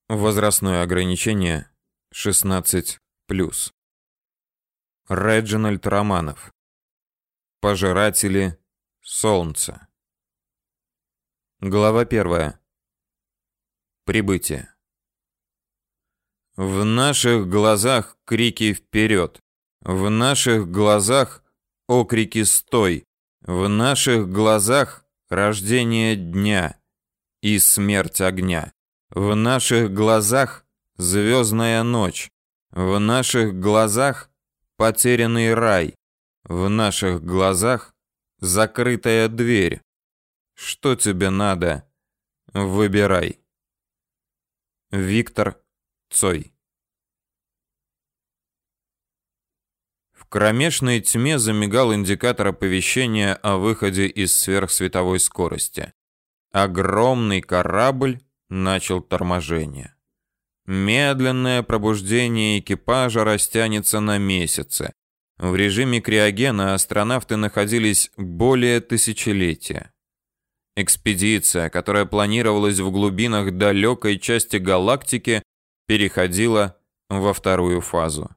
Возрастное ограничение 16+. Реджинальд Романов. Пожиратели солнца. Глава 1. Прибытие. В наших глазах крики вперед. В наших глазах окрики стой. В наших глазах рождение дня и смерть огня. В наших глазах звездная ночь. В наших глазах потерянный рай. В наших глазах закрытая дверь. Что тебе надо? Выбирай. Виктор Цой. В кромешной тьме замигал индикатор оповещения о выходе из сверхсветовой скорости. Огромный корабль начал торможение. Медленное пробуждение экипажа растянется на месяцы. В режиме криогена астронавты находились более тысячелетия. Экспедиция, которая планировалась в глубинах далекой части галактики, переходила во вторую фазу.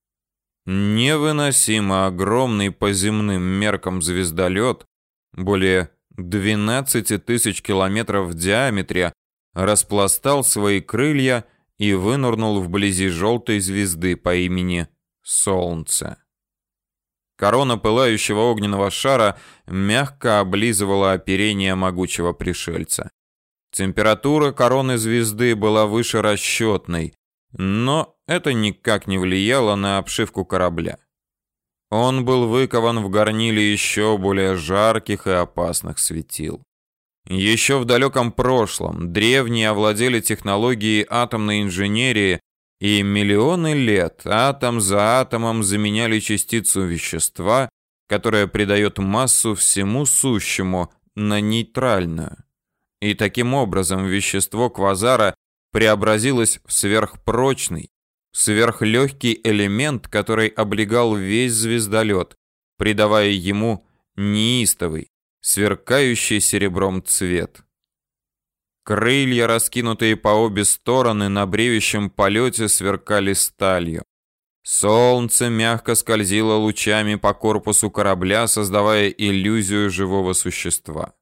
Невыносимо огромный по земным меркам звездолет, более 12 тысяч километров в диаметре, распластал свои крылья и вынырнул вблизи желтой звезды по имени Солнце. Корона пылающего огненного шара мягко облизывала оперение могучего пришельца. Температура короны звезды была выше расчетной, но это никак не влияло на обшивку корабля. Он был выкован в горниле еще более жарких и опасных светил. Еще в далеком прошлом древние овладели технологией атомной инженерии, и миллионы лет атом за атомом заменяли частицу вещества, которая придает массу всему сущему, на нейтральную. И таким образом вещество квазара преобразилось в сверхпрочный, сверхлегкий элемент, который облегал весь звездолет, придавая ему неистовый, сверкающий серебром цвет. Крылья, раскинутые по обе стороны, на бреющем полете сверкали сталью. Солнце мягко скользило лучами по корпусу корабля, создавая иллюзию живого существа.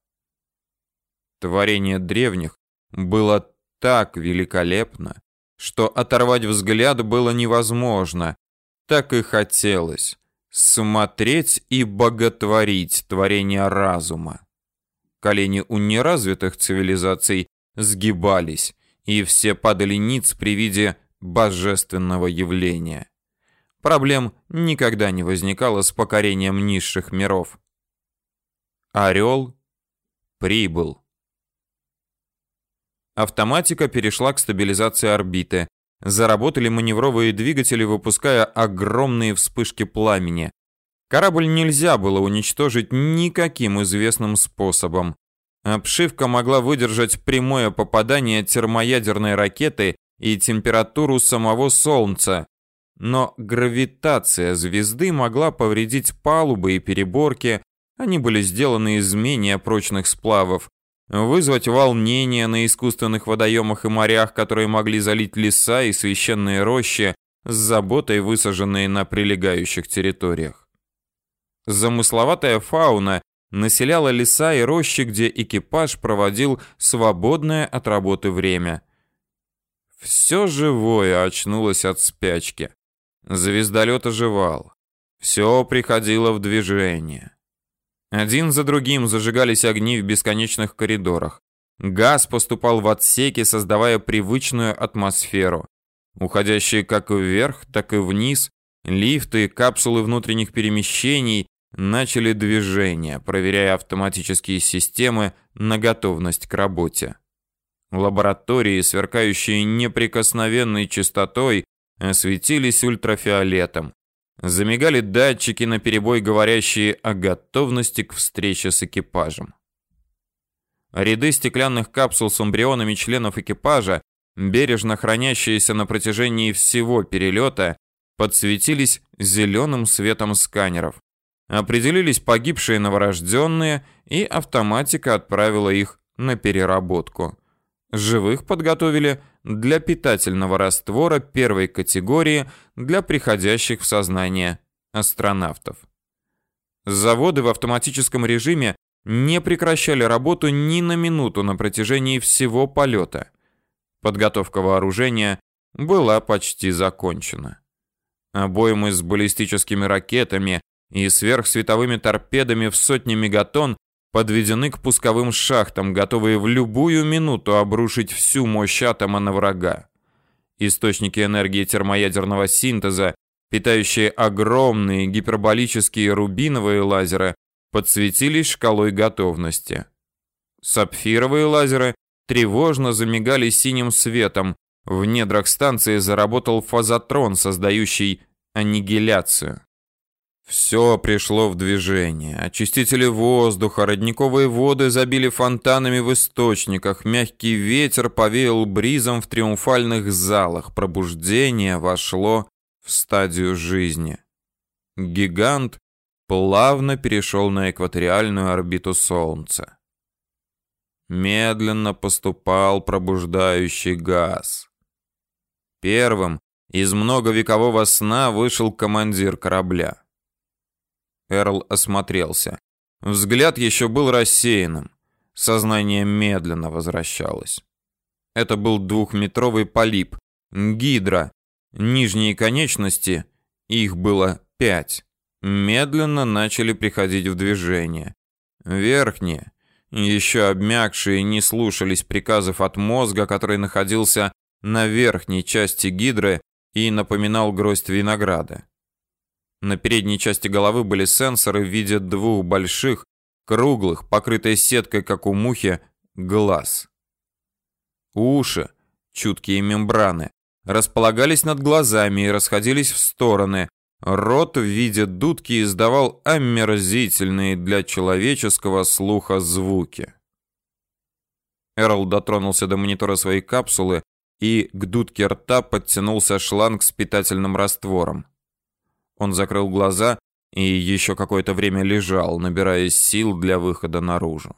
Творение древних было так великолепно, что оторвать взгляд было невозможно, так и хотелось смотреть и боготворить творение разума. Колени у неразвитых цивилизаций сгибались, и все падали ниц при виде божественного явления. Проблем никогда не возникало с покорением низших миров. Орел прибыл. Автоматика перешла к стабилизации орбиты. Заработали маневровые двигатели, выпуская огромные вспышки пламени. Корабль нельзя было уничтожить никаким известным способом. Обшивка могла выдержать прямое попадание термоядерной ракеты и температуру самого Солнца, но гравитация звезды могла повредить палубы и переборки, они были сделаны из менее прочных сплавов, вызвать волнения на искусственных водоемах и морях, которые могли залить леса и священные рощи, с заботой высаженные на прилегающих территориях. Замысловатая фауна населяла леса и рощи, где экипаж проводил свободное от работы время. Все живое очнулось от спячки. Звездолет оживал. Все приходило в движение. Один за другим зажигались огни в бесконечных коридорах. Газ поступал в отсеки, создавая привычную атмосферу. Уходящие как вверх, так и вниз, лифты, капсулы внутренних перемещений начали движение, проверяя автоматические системы на готовность к работе. Лаборатории, сверкающие неприкосновенной чистотой, осветились ультрафиолетом. Замигали датчики, наперебой говорящие о готовности к встрече с экипажем. Ряды стеклянных капсул с эмбрионами членов экипажа, бережно хранящиеся на протяжении всего перелета, подсветились зеленым светом сканеров. Определились погибшие новорожденные, и автоматика отправила их на переработку. Живых подготовили для питательного раствора первой категории для приходящих в сознание астронавтов. Заводы в автоматическом режиме не прекращали работу ни на минуту на протяжении всего полета. Подготовка вооружения была почти закончена. Обоймы с баллистическими ракетами и сверхсветовыми торпедами в сотни мегатонн подведены к пусковым шахтам, готовые в любую минуту обрушить всю мощь атома на врага. Источники энергии термоядерного синтеза, питающие огромные гиперболические рубиновые лазеры, подсветились шкалой готовности. Сапфировые лазеры тревожно замигали синим светом. В недрах станции заработал фазотрон, создающий аннигиляцию. Все пришло в движение. Очистители воздуха, родниковые воды забили фонтанами в источниках, мягкий ветер повеял бризом в триумфальных залах. Пробуждение вошло в стадию жизни. Гигант плавно перешел на экваториальную орбиту Солнца. Медленно поступал пробуждающий газ. Первым из многовекового сна вышел командир корабля. Эрл осмотрелся. Взгляд еще был рассеянным. Сознание медленно возвращалось. Это был 2-метровый полип, гидра. Нижние конечности, их было 5, медленно начали приходить в движение. Верхние, еще обмякшие, не слушались приказов от мозга, который находился на верхней части гидры и напоминал гроздь винограда. На передней части головы были сенсоры в виде 2 больших, круглых, покрытой сеткой, как у мухи, глаз. Уши, чуткие мембраны, располагались над глазами и расходились в стороны. Рот в виде дудки издавал омерзительные для человеческого слуха звуки. Эрл дотронулся до монитора своей капсулы, и к дудке рта подтянулся шланг с питательным раствором. Он закрыл глаза и еще какое-то время лежал, набирая сил для выхода наружу.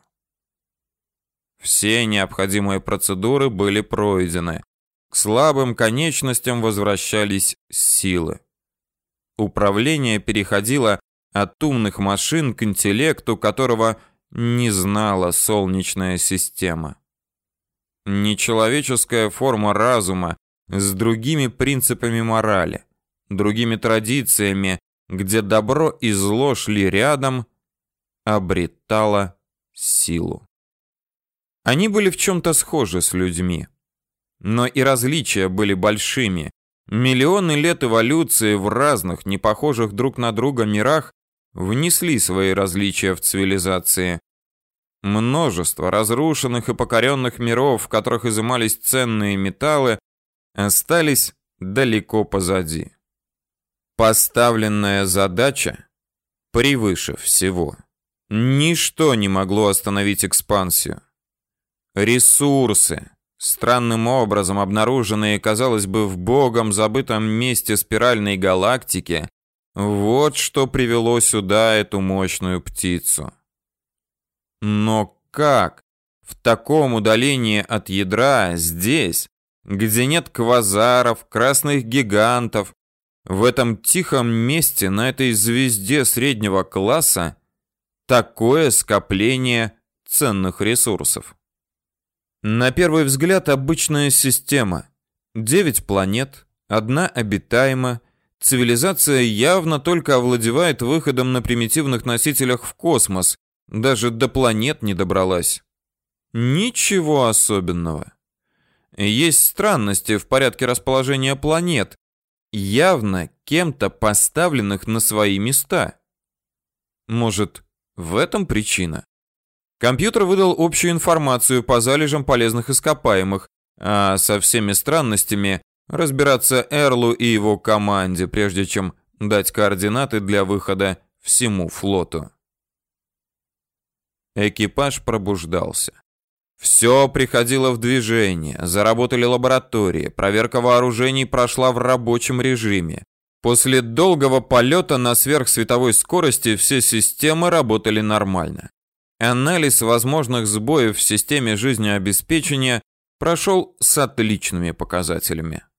Все необходимые процедуры были пройдены. К слабым конечностям возвращались силы. Управление переходило от умных машин к интеллекту, которого не знала Солнечная система. Нечеловеческая форма разума с другими принципами морали, другими традициями, где добро и зло шли рядом, обретала силу. Они были в чем-то схожи с людьми, но и различия были большими. Миллионы лет эволюции в разных, не похожих друг на друга мирах внесли свои различия в цивилизации. Множество разрушенных и покоренных миров, в которых изымались ценные металлы, остались далеко позади. Поставленная задача превыше всего. Ничто не могло остановить экспансию. Ресурсы, странным образом обнаруженные, казалось бы, в богом забытом месте спиральной галактики, вот что привело сюда эту мощную птицу. Но как в таком удалении от ядра, здесь, где нет квазаров, красных гигантов, в этом тихом месте, на этой звезде среднего класса, такое скопление ценных ресурсов? На первый взгляд обычная система. 9 планет, 1 обитаема. Цивилизация явно только овладевает выходом на примитивных носителях в космос, даже до планет не добралась. Ничего особенного. Есть странности в порядке расположения планет, явно кем-то поставленных на свои места. Может, в этом причина? Компьютер выдал общую информацию по залежам полезных ископаемых, а со всеми странностями разбираться Эрлу и его команде, прежде чем дать координаты для выхода всему флоту. Экипаж пробуждался. Все приходило в движение, заработали лаборатории, проверка вооружений прошла в рабочем режиме. После долгого полета на сверхсветовой скорости все системы работали нормально. Анализ возможных сбоев в системе жизнеобеспечения прошел с отличными показателями.